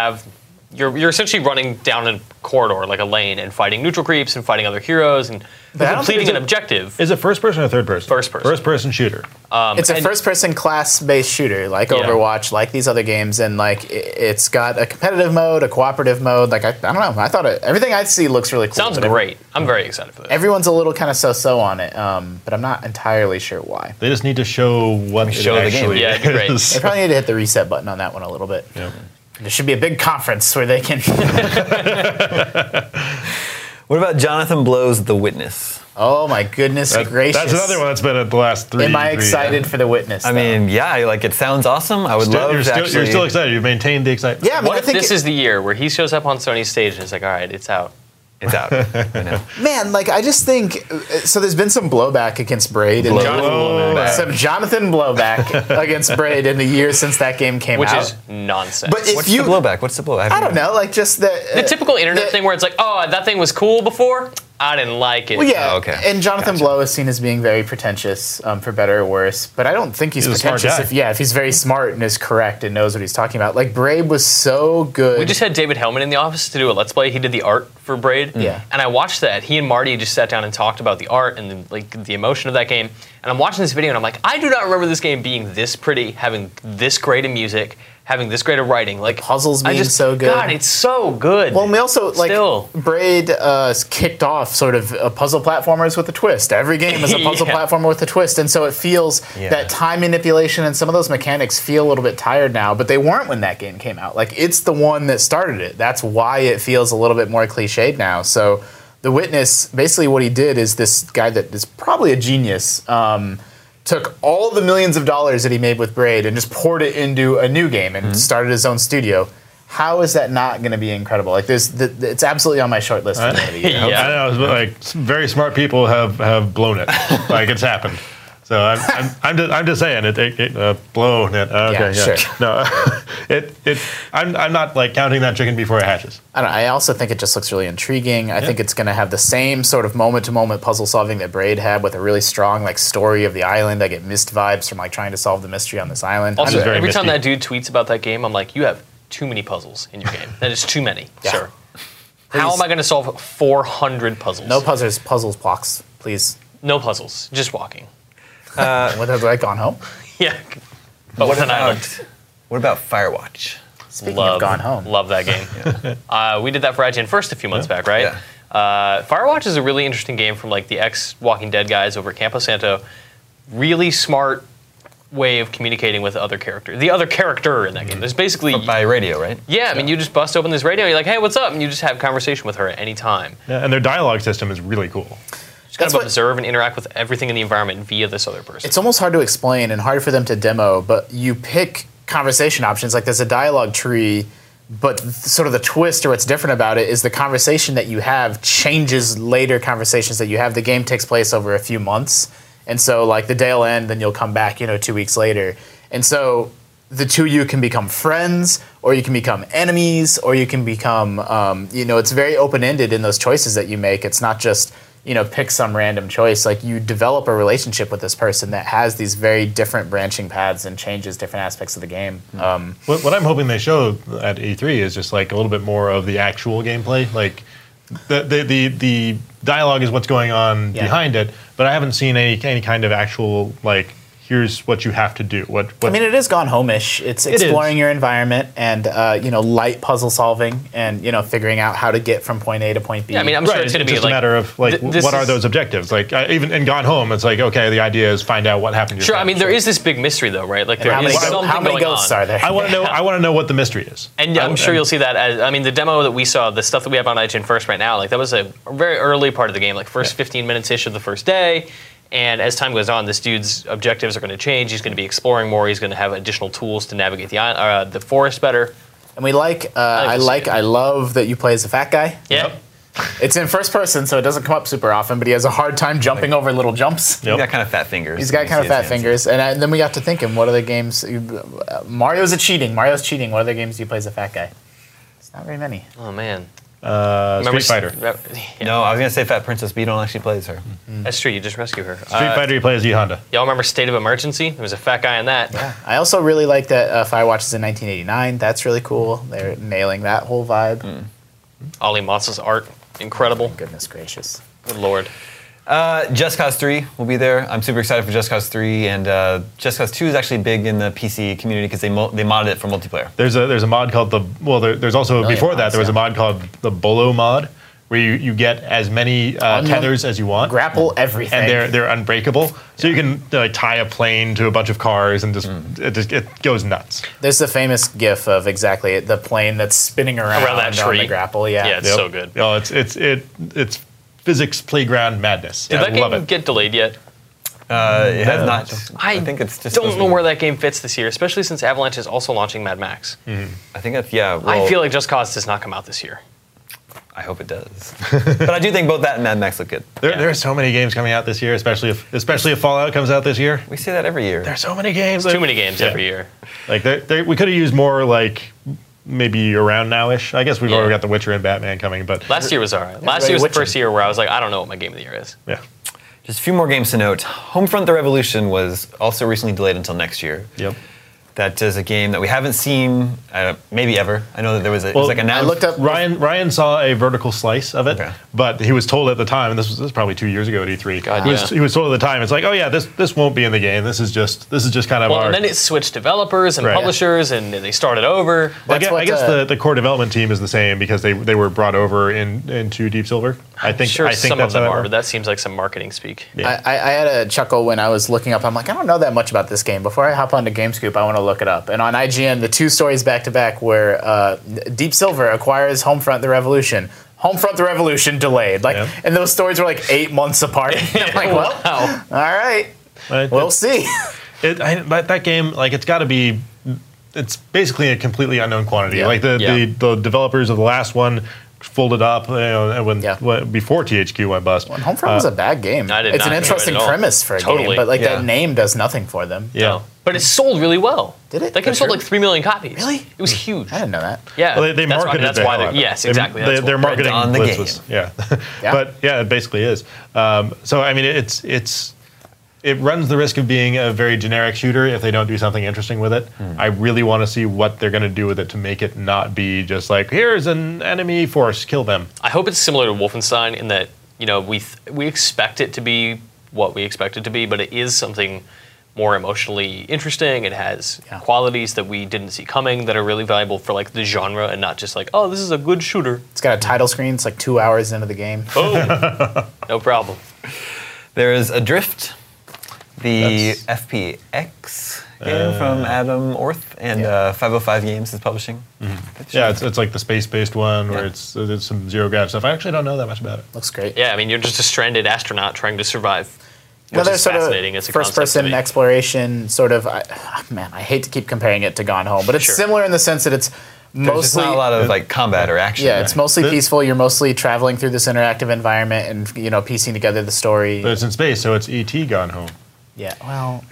You're essentially running down a corridor, like a lane, and fighting neutral creeps and fighting other heroes and completing an objective. Is it first person or third person? First person. First person shooter. It's a first-person class-based shooter, like Overwatch, like these other games, and it's got a competitive mode, a cooperative mode. I don't know. I thought everything I see looks really cool. Sounds great. I'm very excited for that. Everyone's a little kind of so-so on it, but I'm not entirely sure why. They just need to show what it actually Yeah, it'd be great. is. They probably need to hit the reset button on that one a little bit. Yeah. There should be a big conference where they can. What about Jonathan Blow's The Witness? Oh my goodness gracious! That's another one that's been at the last 3 years. Am I excited for The Witness? I mean, it sounds awesome. I would love to actually... You're still excited. You've maintained the excitement. Yeah, I mean, What I if think this is the year where he shows up on Sony's stage and it's all right, it's out. It's out. I know. Man, I just think so. There's been some blowback against Braid, and Jonathan blowback against Braid in the years since that game came out, Which is nonsense. But if What's the blowback? I don't know, just the typical internet thing where it's oh, that thing was cool before. I didn't like it. Well, yeah, Oh, okay. and Jonathan Blow is seen as being very pretentious, for better or worse. But I don't think he's He's a smart pretentious guy. if he's very smart and is correct and knows what he's talking about. Like Braid was so good. We just had David Hellman in the office to do a Let's Play. He did the art for Braid. Yeah. And I watched that. He and Marty just sat down and talked about the art and the emotion of that game. And I'm watching this video and I'm like, I do not remember this game being this pretty, having this great of music, having this great of writing. Like puzzles I being so good. God, it's so good. Well, and we also Still. Braid kicked off sort of puzzle platformers with a twist. Every game is a puzzle Yeah. platformer with a twist, and so it feels that time manipulation and some of those mechanics feel a little bit tired now, but they weren't when that game came out. Like it's the one that started it. That's why it feels a little bit more cliched now. So The Witness, basically what he did is this guy that is probably a genius. Took all the millions of dollars that he made with Braid and just poured it into a new game and started his own studio. How is that not going to be incredible? Like it's absolutely on my short list for the end of the year. Yeah. I know, like very smart people have blown it. Like it's happened. So I'm just saying blown it. Okay, sure. No, I'm not like counting that chicken before it hatches. I also think it just looks really intriguing. I think it's going to have the same sort of moment-to-moment puzzle solving that Braid had, with a really strong like story of the island. I get Myst vibes from like trying to solve the mystery on this island. Also, very every time misty. that dude tweets about that game, I'm like, you have too many puzzles in your game. That is too many, Yeah. sir. How am I going to solve 400 puzzles? No puzzles blocks, please. No puzzles. Just walking. What have I gone home? Yeah. But with an island. What about Firewatch? Speaking of gone home, Love that game. We did that for IGN First a few months back, right? Yeah. Firewatch is a really interesting game from like the ex-Walking Dead guys over at Campo Santo. Really smart way of communicating with the other character in that game. There's basically By radio, right? yeah. I mean, you just bust open this radio. You're like, hey, what's up? And you just have a conversation with her at any time. Yeah, and their dialogue system is really cool. Just kind That's of what- observe and interact with everything in the environment via this other person. it's almost hard to explain and hard for them to demo, but you pick conversation options. Like there's a dialogue tree, but sort of the twist or what's different about it is the conversation that you have changes later conversations that you have. The game takes place over a few months. And so like the day will end, then you'll come back, 2 weeks later. And so the two of you can become friends, or you can become enemies, or you can become, it's very open-ended in those choices that you make. It's not just, pick some random choice. Like you develop a relationship with this person that has these very different branching paths and changes different aspects of the game. What I'm hoping they show at E3 is just like a little bit more of the actual gameplay. Like the dialogue is what's going on behind it, but I haven't seen any kind of actual like here's what you have to do. I mean, it is Gone Home-ish. It's exploring your environment and, light puzzle solving and, figuring out how to get from point A to point B. Yeah, I mean, I'm sure Right, it's going to be just like a matter of like this what are is- those objectives? Like even in Gone Home, it's like okay, the idea is find out what happened to your Sure, I mean, there family. is this big mystery though, right? Like And there how is many, something how many going ghosts on. are there? I want to know what the mystery is. And I'm sure you'll see that as, I mean, the demo that we saw, the stuff that we have on IGN First right now, like that was a very early part of the game, like first 15 minutes-ish of the first day. And as time goes on, this dude's objectives are going to change. He's going to be exploring more. He's going to have additional tools to navigate the forest better. And we I love that you play as a fat guy. Yeah. It's in first person, so it doesn't come up super often, but he has a hard time jumping over little jumps. He's got kind of fat fingers. He's got You kind of see his fat hands. fingers. And then we got to thinking, what other games? Mario's cheating. What other games do you play as a fat guy? It's not very many. Oh, man. Street Fighter. Yeah, No, I was gonna say Fat Princess, but you don't actually play as her. that's true. You just rescue her. Street Fighter, you play as E Honda. Y'all remember State of Emergency? There was a fat guy in that. I also really like that Firewatch is in 1989. That's really cool. They're nailing that whole vibe. Ollie Motz's art, incredible. Goodness gracious. Good lord. Just Cause 3 will be there. I'm super excited for Just Cause 3, and Just Cause 2 is actually big in the PC community because they modded it for multiplayer. There's a mod called there's also Million before that mods, there was a yeah. mod called the Bolo mod where you get as many tethers as you want. Grapple everything. And they're unbreakable, so you can tie a plane to a bunch of cars and just it goes nuts. There's the famous GIF of exactly the plane that's spinning around that on tree. the grapple. Yeah. Yeah, it's so good. Oh, it's physics playground madness. Did I that love game it. get delayed yet? It has not. I think it's just. don't know where that game fits this year, especially since Avalanche is also launching Mad Max. I think that's Well, I feel like Just Cause does not come out this year. I hope it does. But I do think both that and Mad Max look good. There are so many games coming out this year, especially if Fallout comes out this year. We say that every year. There's so many games. Too many games Yeah. every year. Like we could have used more like maybe around now-ish. I guess we've Yeah. already got The Witcher and Batman coming, but Last year was all right. Last year was the first year where I was like, I don't know what my game of the year is. yeah. Just a few more games to note. Homefront: The Revolution was also recently delayed until next year. Yep. That is a game that we haven't seen maybe ever. I know that there was it was like I announced. looked up. Ryan saw a vertical slice of it, Okay. but he was told at the time, and this was probably 2 years ago at E3. God, He was told at the time, it's like, oh yeah, this won't be in the game. This is just kind of Well, our. and then it switched developers and Right. publishers, and they started over. I That's guess, what, the core development team is the same because they were brought over into Deep Silver. I think Sure, I think some that's of them how that are, works. but that seems like some marketing speak. Yeah. I had a chuckle when I was looking up. I'm like, I don't know that much about this game. Before I hop onto GameScoop, I want to look it up. And on IGN, the two stories back to back where Deep Silver acquires Homefront: The Revolution. Homefront: The Revolution delayed. Like, Yeah. and those stories were like 8 months apart. I'm like, well, Wow. all right, Right? we'll see. That game, like, it's got to be. It's basically a completely unknown quantity. Yeah. Like the developers of the last one folded up, when before THQ went bust. And Homefront was a bad game. I did It's not an enjoy it interesting at all. premise for a Totally. game, but like Yeah. that name does nothing for them. Yeah. No. But it sold really well. Did it? That game That's sold true. like 3 million copies. Really? It was huge. I didn't know that. Yeah. Well, they that's why- marketed that's the why hell they're- out of it. Yes, exactly. Their That's what- marketing on the blitz game. was yeah. Yeah. But yeah, it basically is. So I mean, it runs the risk of being a very generic shooter if they don't do something interesting with it. I really want to see what they're going to do with it to make it not be just like, here's an enemy force, kill them. I hope it's similar to Wolfenstein in that, we expect it to be what we expect it to be, but it is something more emotionally interesting. It has qualities that we didn't see coming that are really valuable for like the genre and not just like, oh, this is a good shooter. It's got a title screen. It's like 2 hours into the game. Boom. No problem. There is Adrift, the That's- FPX game from Adam Orth and 505 Games is publishing. Yeah, it's like the space-based one where Yeah. it's some zero grav stuff. I actually don't know that much about it. Looks great. Yeah, I mean, you're just a stranded astronaut trying to survive. Which Another is sort fascinating of as a concept to first-person me. exploration sort of. I hate to keep comparing it to Gone Home, but it's Sure. similar in the sense that it's There's just mostly not a lot of like combat or action. yeah, it's mostly The- peaceful. You're mostly traveling through this interactive environment and piecing together the story. But it's in space, so it's ET gone home. Yeah, well,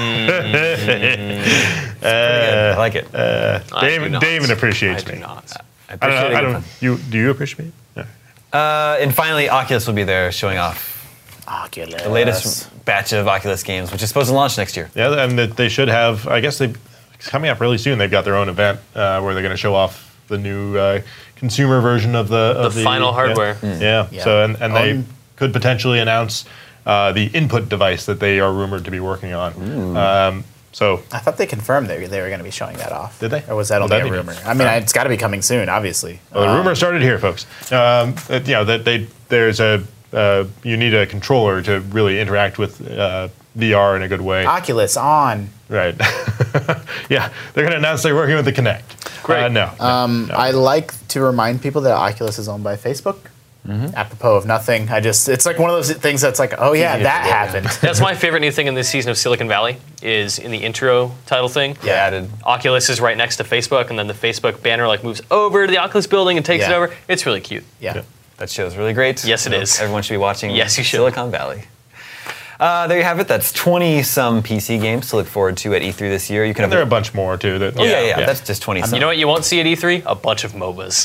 I like it. I do not. David appreciates I do me. not. I I don't appreciate know. it. Do you appreciate me? Yeah. And finally, Oculus will be there showing off Oculus. the latest batch of Oculus games, which is supposed to launch next year. Yeah, and that they should have. I guess it's coming up really soon. They've got their own event where they're going to show off the new consumer version of the final hardware. Yeah. Yeah. So and they Um, could potentially announce the input device that they are rumored to be working on. So I thought they confirmed they were going to be showing that off. Did they? Or was that Well, only a that'd be rumor? good. I mean, it's got to be coming soon, obviously. well, the rumor started here, folks. That there's you need a controller to really interact with VR in a good way. Oculus on. Right. Yeah, they're going to announce they're working with the Kinect. Great. No. I like to remind people that Oculus is owned by Facebook. Apropos of nothing, it's like one of those things that's like, oh yeah, Easy to that forget, happened. That's my favorite new thing in this season of Silicon Valley is in the intro title thing. They added. Oculus is right next to Facebook, and then the Facebook banner like moves over to the Oculus building and takes it Yeah. over. It's really cute. Yeah. That show's really great. Yes, it is. Everyone should be watching Yes, you should. Silicon Valley. There you have it. That's 20-some PC games to look forward to at E3 this year. You can have there are a bunch more too. Oh, yeah. That's just 20-some. You know what you won't see at E3? A bunch of MOBAs.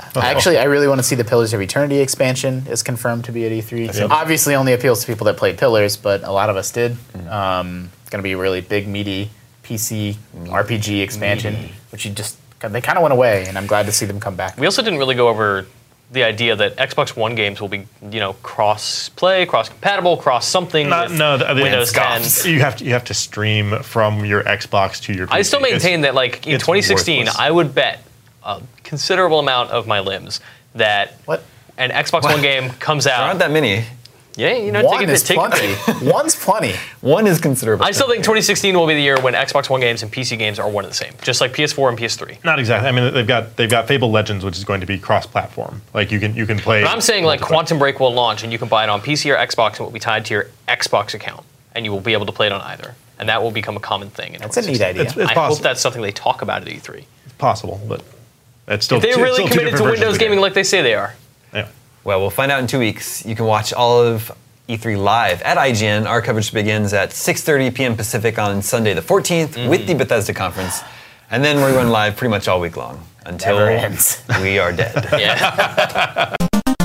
I really want to see the Pillars of Eternity expansion is confirmed to be at E3. Yep. Obviously, only appeals to people that played Pillars, but a lot of us did. It's going to be a really big, meaty PC RPG expansion, which they kind of went away, and I'm glad to see them come back. We also didn't really go over the idea that Xbox One games will be, cross-play, cross-compatible, cross-something with Windows 10. You have to stream from your Xbox to your PC. I still maintain that, like, in it's 2016, worthless. I would bet a considerable amount of my limbs that What? an Xbox One game comes There aren't out. that many. Yeah, One is take plenty. One's plenty. One is considerable. I still think 2016 will be the year when Xbox One games and PC games are one and the same, just like PS4 and PS3. Not exactly. I mean, they've got Fable Legends, which is going to be cross-platform. Like you can play. But I'm saying like multiple- Quantum Break will launch and you can buy it on PC or Xbox and it will be tied to your Xbox account and you will be able to play it on either. And that will become a common thing in That's a neat 2016. idea. It's I hope possible. that's something they talk about at E3. It's possible, but it's still. If they're it's really still two committed to different versions Windows of the gaming game. like they say they are. Yeah. Well, we'll find out in 2 weeks. You can watch all of E3 live at IGN. Our coverage begins at 6:30 p.m. Pacific on Sunday the 14th with the Bethesda conference. And then we're going live pretty much all week long until Never ends. we are dead. Yeah.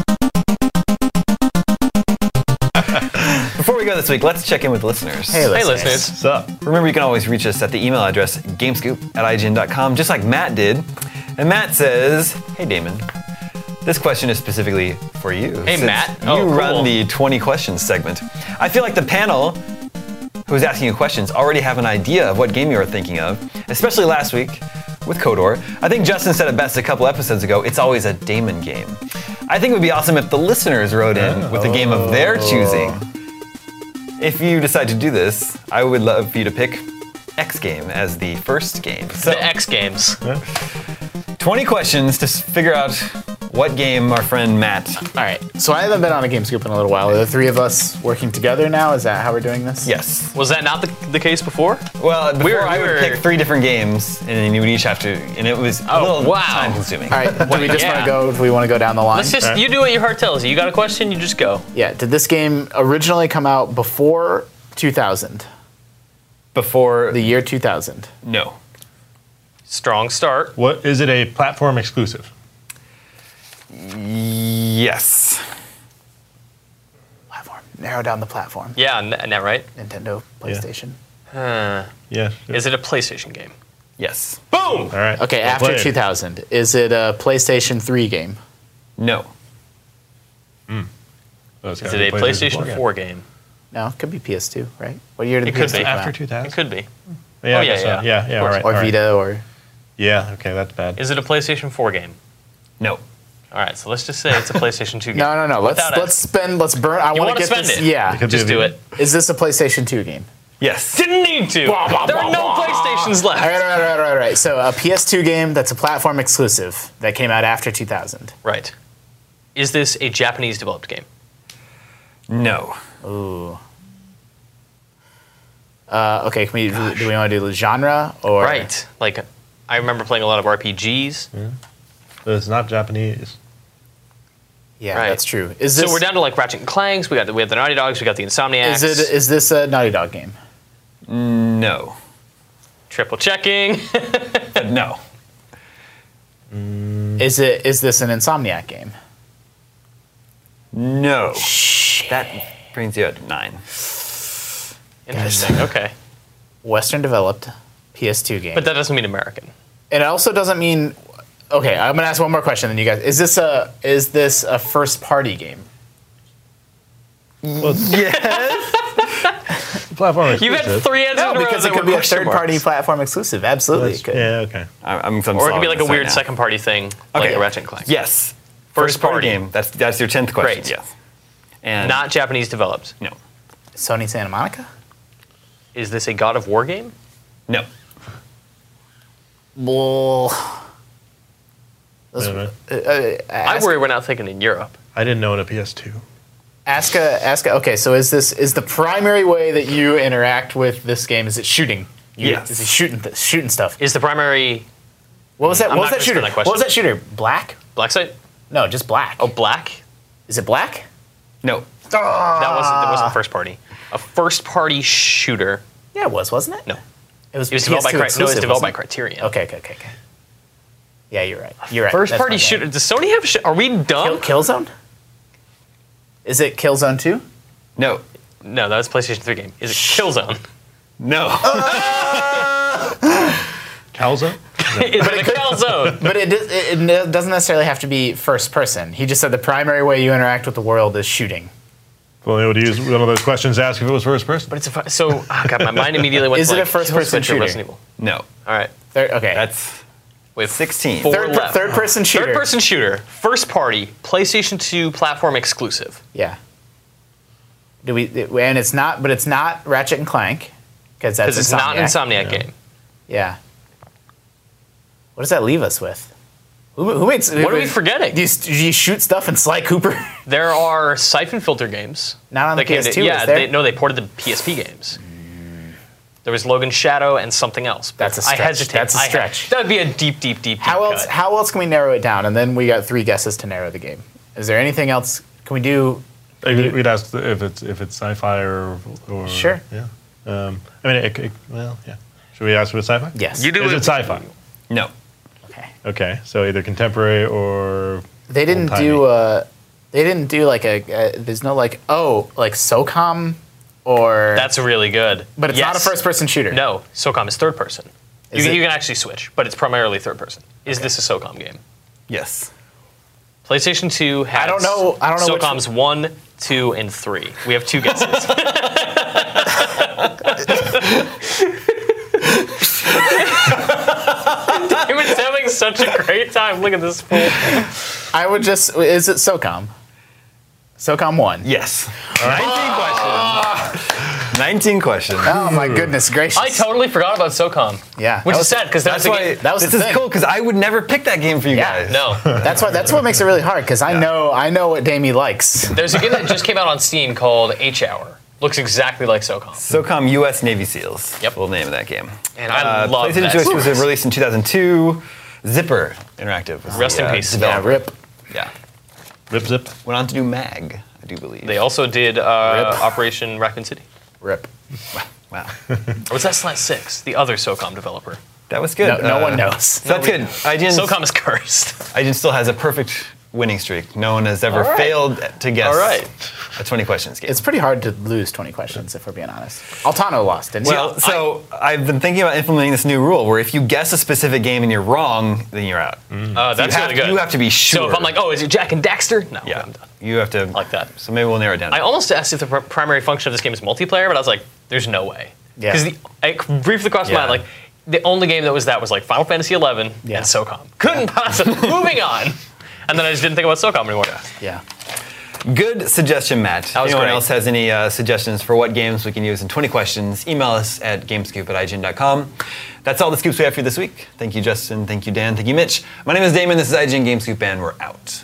Before we go this week, let's check in with listeners. Hey, Hey, listeners. listeners. What's up? Remember, you can always reach us at the email address gamescoop@ign.com, just like Matt did. And Matt says, hey, Damon, this question is specifically for you. Hey, since Matt. You Oh, cool. run the 20 questions segment. I feel like the panel who's asking you questions already have an idea of what game you are thinking of, especially last week with KOTOR. I think Justin said it best a couple episodes ago, it's always a Damon game. I think it would be awesome if the listeners wrote in with a game of their choosing. If you decide to do this, I would love for you to pick X game as the first game. So, The X Games. 20 questions to figure out what game our friend Matt. All right. So I haven't been on a Game Scoop in a little while. Are the three of us working together now? Is that how we're doing this? Yes. Was that not the case before? Well, before I would we're- pick 3 different games, and then you would each have to, and it was a little wow. time consuming. All right. Do we just Yeah. want to go? Do we want to go down the line? Let's just, you do what your heart tells you. You got a question, you just go. Yeah. Did this game originally come out before 2000? Before The year 2000. no. Strong start. What is it? A platform exclusive? Yes. Platform. Narrow down the platform. Yeah, isn't that right? Nintendo, PlayStation. Yes. Is it a PlayStation game? Yes. Boom! All right. Okay. Well After played. 2000, is it a PlayStation 3 game? No. Oh, it's Is gotta it a be PlayStation 4 game? No, it could be PS2, right? What year did It the could PS2 be. come After out? 2000? It could be. Yeah, Oh, I yeah, guess so. yeah. Yeah, Of all course. right. Or all right. Vita, or Yeah, okay, that's bad. Is it a PlayStation 4 game? No. All right, so let's just say it's a PlayStation 2 game. no. Without it. Let's burn. I You want wanna to get spend this. it. Yeah. It could be Just a do Vita. it. Is this a PlayStation 2 game? Yes. Didn't need to. Blah, blah, There are blah, no blah. PlayStations left. All right. So a PS2 game that's a platform exclusive that came out after 2000. Right. Is this a Japanese developed game? No. Ooh. Okay, do we want to do the genre or Right. Like, I remember playing a lot of RPGs. But it's not Japanese. Yeah, Right. that's true. Is this So we're down to like Ratchet and Clanks. We have the Naughty Dogs. We got the Insomniacs. is this a Naughty Dog game? No. Triple checking. No. Is this an Insomniac game? No. That brings you at 9. Interesting. Okay. Western developed PS2 game. But that doesn't mean American. It also doesn't mean. Okay, I'm gonna ask one more question. Then you guys, is this a first party game? Platform You've exclusive. had 3 answers in a row Because that it could were be a question third party marks. platform exclusive. Absolutely, it could. Yeah, okay. I'm Or it could solving be like a this right weird now. second party thing, like a Ratchet and Clank. Yes. First party. game. That's your 10th question. Great. Yes. And Not Japanese developed. no. Sony Santa Monica. Is this a God of War game? No. Well, Yeah, I worry we're not thinking in Europe. I didn't know in a PS2. ask a. Okay, so is the primary way that you interact with this game? Is it shooting? Yes. Is it shooting stuff? Is the primary What was that? I'm What was not that gonna shooter? spend that What was question. that shooter? Black? Black Site? No, just black. Oh, Black? Is it black? No. That wasn't first party. A first party shooter. Yeah, it was, wasn't it? No. It was. It was developed by PS2 no, it was exclusive, developed by wasn't it? Criterion. Okay. Yeah, you're right. You're right. First That's party my bad. shooter. Does Sony have? Are we dumb? Killzone? Is it Killzone 2? No. No, that's a PlayStation 3 game. Is it Killzone? No. Calza? Is it a Killzone? But it doesn't necessarily have to be first person. He just said the primary way you interact with the world is shooting. Well, they would use one of those questions to ask if it was first person. But it's a so. Oh God, my mind immediately went. Is to it like a first-person Kill Switch or shooter? Resident Evil. No. All right. Okay. That's We have 16. 4 third, left. third person shooter. Third person shooter. First party. PlayStation 2 platform exclusive. Yeah. Do we? And it's not. But it's not Ratchet and Clank because that's Because it's not an Insomniac. Insomniac game. Yeah. What does that leave us with? Who makes? What are we forgetting? Do you shoot stuff in Sly Cooper? There are Siphon Filter games. Not on the that came to- PS2, Yeah, is there? they ported the PSP games. There was Logan Shadow and something else. but That's a I stretch. hesitate. That's a I stretch. That would be a deep How else? cut. How else can we narrow it down? And then we got 3 guesses to narrow the game. Is there anything else? Can we do? We'd ask if it's sci-fi or Sure. Yeah. I mean, well, yeah. Should we ask if it's sci-fi? Yes. You do Is it. it sci-fi? No. Okay. Okay, so either contemporary or They didn't old-timey. do. They didn't do like there's no like SOCOM or. That's really good. But it's not a first-person shooter. No, SOCOM is third person. You Is can, it? you can actually switch, but it's primarily third person. Is this a SOCOM game? Yes. PlayStation 2 has I don't know which SOCOM's 1, 2, and 3. We have 2 guesses. Damon's having such a great time. Look at this fool. I would just. Is it SOCOM? SOCOM 1. Yes. 19 questions. 19 questions. Oh my goodness gracious! I totally forgot about SOCOM. Yeah, Which that is was- sad because That's why that was this the is thing. cool because I would never pick that game for you Yeah. guys. No. That's what makes it really hard because I know what Damie likes. There's a game that just came out on Steam called H-Hour. Looks exactly like SOCOM. SOCOM U.S. Navy SEALs. Yep. Full name of that game. And I love PlayStation that. 2 was released in 2002. Zipper Interactive. Was Rest the, in peace. Yeah, developer. rip. Yeah. Rip Zip. Went on to do MAG, I do believe. They also did Operation Raccoon City. Rip. Wow. Or was that Slant 6, the other SOCOM developer? That was good. No one knows. So that's good. SOCOM is cursed. IGN still has a perfect winning streak. No one has ever All right. failed to guess All right. a 20 questions game. It's pretty hard to lose 20 questions if we're being honest. Altano lost, didn't he? Well, so I've been thinking about implementing this new rule where if you guess a specific game and you're wrong, then you're out. That's you have, really good. You have to be sure. So if I'm like, oh, is it Jack and Daxter? No, yeah, I'm done. you have to Like that. So maybe we'll narrow it down. I almost asked if the primary function of this game is multiplayer, but I was like, there's no way. Yeah. Because it briefly crossed my Yeah. mind, like, the only game that was like Final Fantasy XI and SOCOM. Couldn't possibly. Moving on. And then I just didn't think about SOCOM anymore. yeah. Good suggestion, Matt. If That was anyone great. else has any suggestions for what games we can use in 20 questions, email us at gamescoop@ign.com. That's all the scoops we have for you this week. Thank you, Justin. Thank you, Dan. Thank you, Mitch. My name is Damon. This is IGN Gamescoop, and we're out.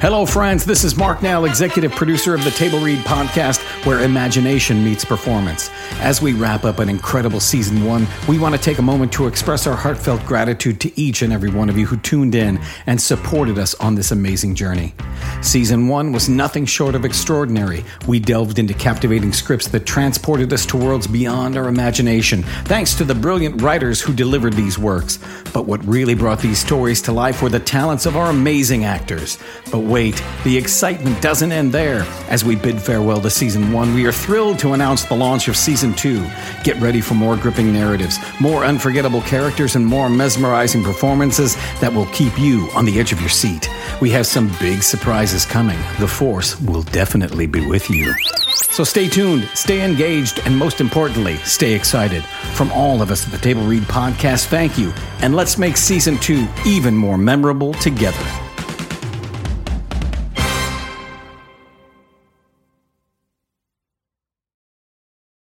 Hello, friends. This is Mark Nell, executive producer of the Table Read podcast, where imagination meets performance. As we wrap up an incredible season 1, we want to take a moment to express our heartfelt gratitude to each and every one of you who tuned in and supported us on this amazing journey. Season 1 was nothing short of extraordinary. We delved into captivating scripts that transported us to worlds beyond our imagination, thanks to the brilliant writers who delivered these works. But what really brought these stories to life were the talents of our amazing actors. But wait, the excitement doesn't end there. As we bid farewell to Season 1, we are thrilled to announce the launch of Season 2. Get ready for more gripping narratives, more unforgettable characters, and more mesmerizing performances that will keep you on the edge of your seat. We have some big surprises coming. The Force will definitely be with you. So stay tuned, stay engaged, and most importantly, stay excited. From all of us at the Table Read Podcast, thank you, and let's make Season 2 even more memorable together.